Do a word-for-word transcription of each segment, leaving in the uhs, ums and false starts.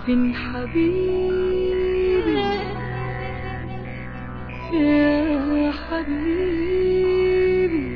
فين حبيبي يا حبيبي؟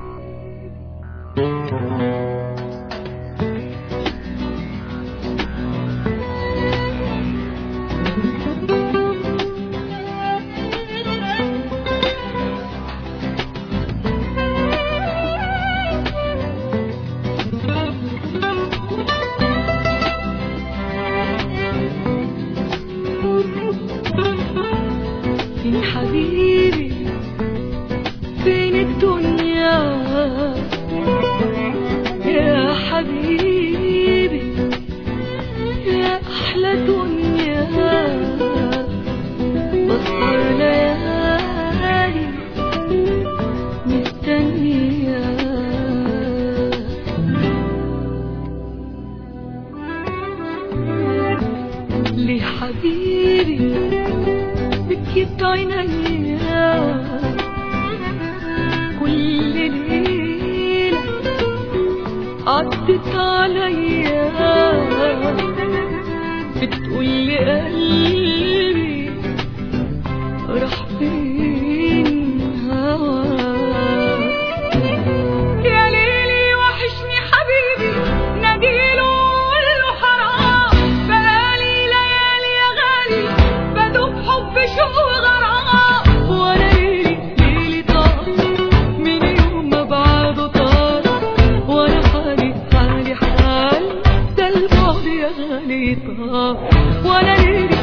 فين حبيبي فين الدنيا يا حبيبي يا أحلى دنيا؟ بسهر ليالي مستنية ليه حبيبي بكيت عينيا كل ليلة عدت عليا بتقولي قلبي راح فين هواك؟ يا ليلي وحشني حبيبي ناديله وقوله حرام، بقالي ليالي يا غالي بدوب حب شوق وغرام، وانا ليلي ليلي طار من يوم ما بعده طار، وانا حالي حالي حال ده البعد يا غالي طار، وانا ليلي